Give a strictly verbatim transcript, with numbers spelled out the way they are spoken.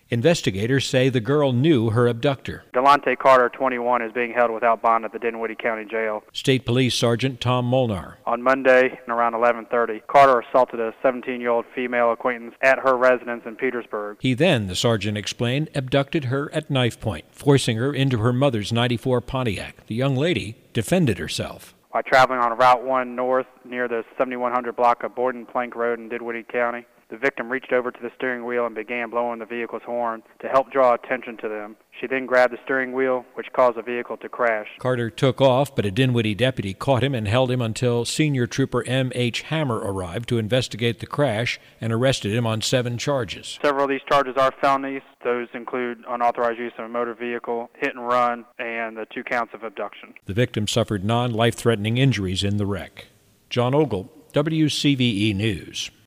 Investigators say the girl knew her abductor. Delonte Carter, twenty-one, is being held without bond at the Dinwiddie County Jail. State Police Sergeant Tom Molnar. On Monday, around eleven thirty, Carter assaulted a seventeen-year-old female acquaintance at her residence in Petersburg. He then, the sergeant explained, abducted her at knife point, forcing her into her mother's ninety-four Pontiac. The young lady defended herself. While traveling on Route one North near the seventy-one hundred block of Borden Plank Road in Dinwiddie County, the victim reached over to the steering wheel and began blowing the vehicle's horn to help draw attention to them. She then grabbed the steering wheel, which caused the vehicle to crash. Carter took off, but a Dinwiddie deputy caught him and held him until Senior Trooper M H Hammer arrived to investigate the crash and arrested him on seven charges. Several of these charges are felonies. Those include unauthorized use of a motor vehicle, hit and run, and the two counts of abduction. The victim suffered non-life-threatening injuries in the wreck. John Ogle, W C V E News.